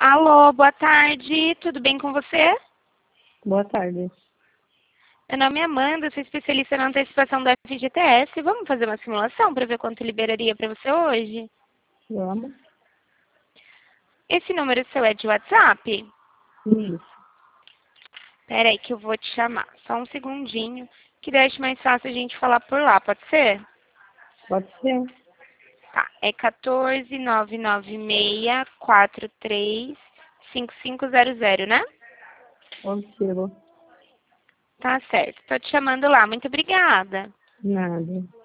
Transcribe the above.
Alô, boa tarde, tudo bem com você? Boa tarde. Meu nome é Amanda, sou especialista na antecipação do FGTS. Vamos fazer uma simulação para ver quanto liberaria para você hoje? Vamos? Esse número seu é de WhatsApp? Isso. Espera aí que eu vou te chamar. Só um segundinho, que daí acho mais fácil a gente falar por lá, pode ser? Pode ser. Tá, é 14996435500, né? Observo. Tá certo, tô te chamando lá, muito obrigada. Nada.